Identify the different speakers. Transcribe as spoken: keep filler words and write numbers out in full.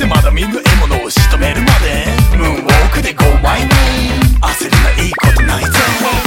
Speaker 1: してまだ見ぬ獲物を仕留めるまでムーンウォークでゴーマイウェイ焦るないいことないぜ